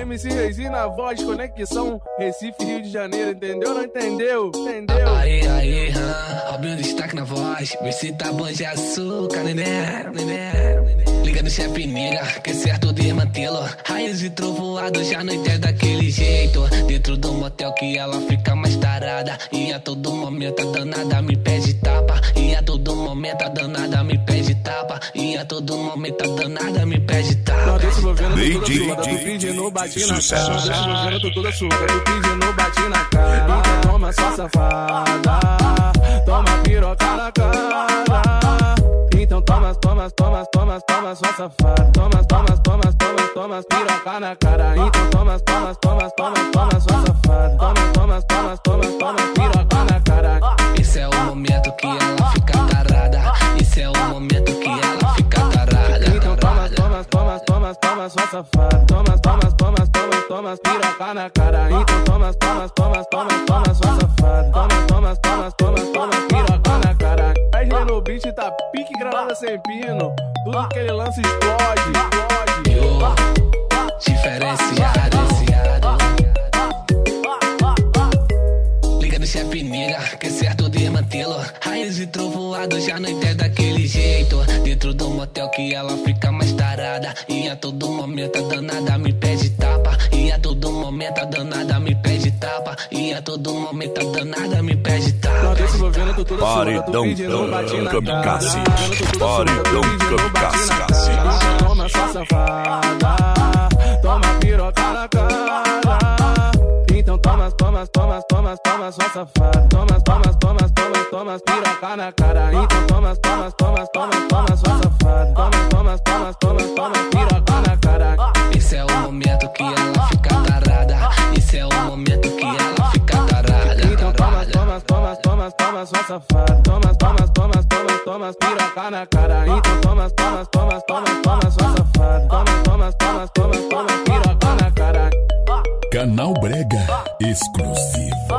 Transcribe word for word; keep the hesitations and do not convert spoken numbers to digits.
M C Reizinho na voz, conexão Recife, Rio de Janeiro, entendeu? Não entendeu? Entendeu? Aí, aí, hã, Robinho destaque na voz. Vê se tá bom de açúcar, neném, neném. Liga no chefe, nega, que é certo de mantê-lo. Raios e trovoado, já não entende daquele jeito. Dentro do motel que ela fica mais tarada. E a todo momento a danada me pede tapa. E a todo momento a danada me pede tapa. E a todo momento a danada me pede tapa. Não deixa eu vendo tu toda suada, tu fingindo bate na cara. Não deixa eu vendo tu toda suada, tu fingindo bate na cara. Então toma sua safada, toma piroca na cara. Então toma, toma, toma, toma, toma sua safada. Toma, toma, toma, toma, toma piroca na cara. Então toma, toma, toma, toma, toma sua safada. Toma, toma, toma, toma, toma piroca na cara. Esse é o momento que ela fica tarada. Esse é o momento que ela fica tarada. Então toma, toma, toma, toma, toma sua safada. Toma, toma, toma, toma, toma piroca na cara. Então toma, toma, toma, toma, toma sua safada. Toma, toma, toma, toma, toma piroca na cara. Wesley no beat tá pique granada sem pino. Tudo que ele lança explode, explode. Yo, diferenciado. Liga no chefe, nega, que é certo de mantê-lo. Raios e trovoado, já não entende daquele jeito. Dentro do motel que ela fica mais tarada. E a todo momento a danada me pede tapa. E a todo momento a danada me pede tapa. E a todo momento a danada me pede tapa. Não deixa eu vendo tu toda suada, tu Paredão fingindo bate na cara. kamikaze. Paredão kamikaze. Toma sua safada, toma piroca na cara. Então toma, toma, toma, toma, toma sua safada. Toma, toma, toma, toma, toma piroca na cara. Então toma, toma, toma, toma, toma sua safada. Toma, toma, toma, toma, toma piroca na cara. Esse é o momento que ela fica tarada. Esse é o momento que ela fica tarada. Então toma, toma, toma, toma, toma sua safada. Toma, toma, toma, toma, toma piroca na cara. Então toma, toma, toma, toma, toma sua safada. Toma, toma, toma, toma, toma piroca na cara. Canal Brega exclusivo.